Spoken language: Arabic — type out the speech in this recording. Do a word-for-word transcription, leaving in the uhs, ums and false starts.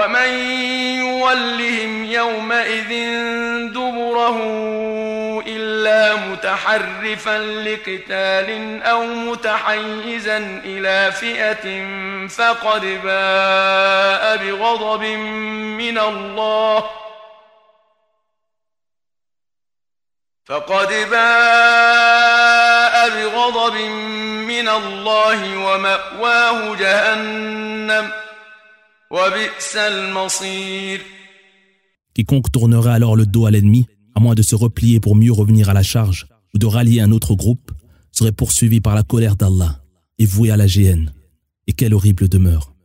ومن يولهم يومئذ دبره إلا متحرفا لقتال أو متحيزا إلى فئة فقد باء بغضب من الله فقد باء بغضب من الله ومأواه جهنم وبئس المصير. Quiconque tournerait alors le dos à l'ennemi, à moins de se replier pour mieux revenir à la charge ou de rallier un autre groupe, serait poursuivi par la colère d'Allah et voué à la géhenne. Et quelle horrible demeure!